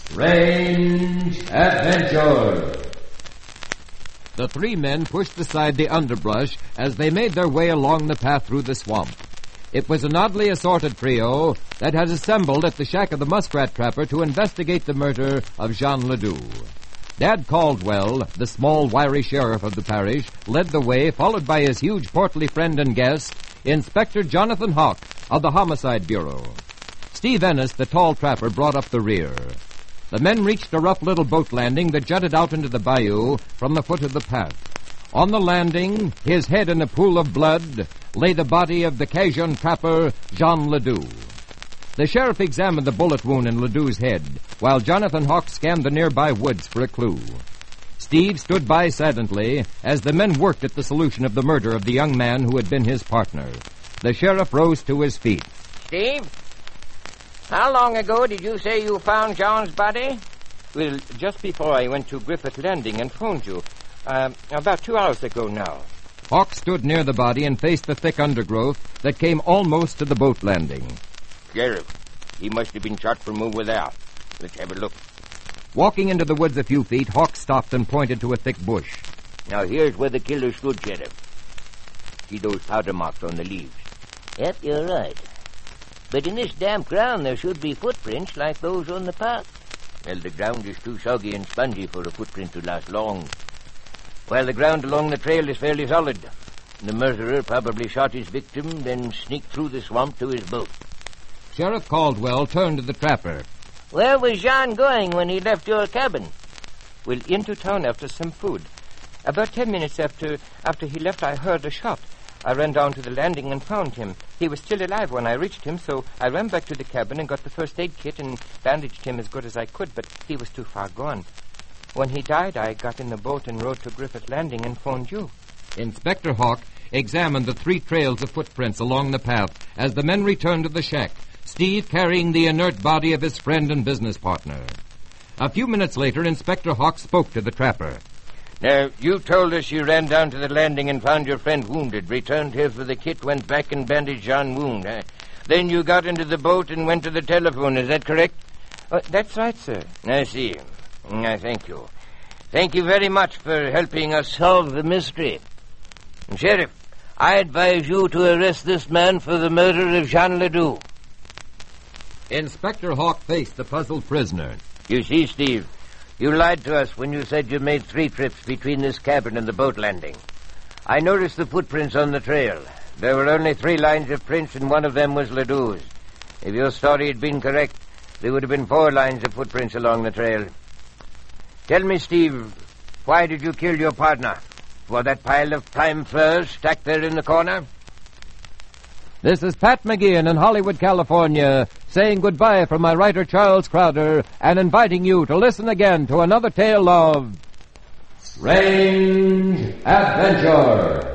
Range Adventure. The three men pushed aside the underbrush as they made their way along the path through the swamp. It was an oddly assorted trio that had assembled at the shack of the muskrat trapper to investigate the murder of Jean Ledoux. Dad Caldwell, the small, wiry sheriff of the parish, led the way, followed by his huge, portly friend and guest, Inspector Jonathan Hawk of the Homicide Bureau. Steve Ennis, the tall trapper, brought up the rear. The men reached a rough little boat landing that jutted out into the bayou from the foot of the path. On the landing, his head in a pool of blood, lay the body of the Cajun trapper, Jean Ledoux. The sheriff examined the bullet wound in Ledoux's head, while Jonathan Hawk scanned the nearby woods for a clue. Steve stood by silently as the men worked at the solution of the murder of the young man who had been his partner. The sheriff rose to his feet. Steve, how long ago did you say you found John's body? Well, just before I went to Griffith Landing and phoned you. About 2 hours ago now. Hawk stood near the body and faced the thick undergrowth that came almost to the boat landing. Sheriff, he must have been shot from over there. Let's have a look. Walking into the woods a few feet, Hawk stopped and pointed to a thick bush. Now here's where the killer stood, Sheriff. See those powder marks on the leaves? Yep, you're right. But in this damp ground there should be footprints like those on the path. Well, the ground is too soggy and spongy for a footprint to last long. While the ground along the trail is fairly solid. The murderer probably shot his victim, then sneaked through the swamp to his boat. Sheriff Caldwell turned to the trapper. Where was Jean going when he left your cabin? Well, into town after some food. About 10 minutes after he left, I heard a shot. I ran down to the landing and found him. He was still alive when I reached him, so I ran back to the cabin and got the first aid kit and bandaged him as good as I could, but he was too far gone. When he died, I got in the boat and rode to Griffith Landing and phoned you. Inspector Hawk examined the 3 trails of footprints along the path as the men returned to the shack, Steve carrying the inert body of his friend and business partner. A few minutes later, Inspector Hawk spoke to the trapper. Now, you told us you ran down to the landing and found your friend wounded, returned here for the kit, went back and bandaged John's wound. Then you got into the boat and went to the telephone, is that correct? That's right, sir. I see. Thank you. Thank you very much for helping us solve the mystery. And Sheriff, I advise you to arrest this man for the murder of Jean Ledoux. Inspector Hawk faced the puzzled prisoner. You see, Steve, you lied to us when you said you made 3 trips between this cabin and the boat landing. I noticed the footprints on the trail. There were only 3 lines of prints, and one of them was Ledoux's. If your story had been correct, there would have been 4 lines of footprints along the trail. Tell me, Steve, why did you kill your partner? For that pile of pine furs stacked there in the corner? This is Pat McGeehan in Hollywood, California, saying goodbye from my writer Charles Crowder and inviting you to listen again to another tale of Range Adventure.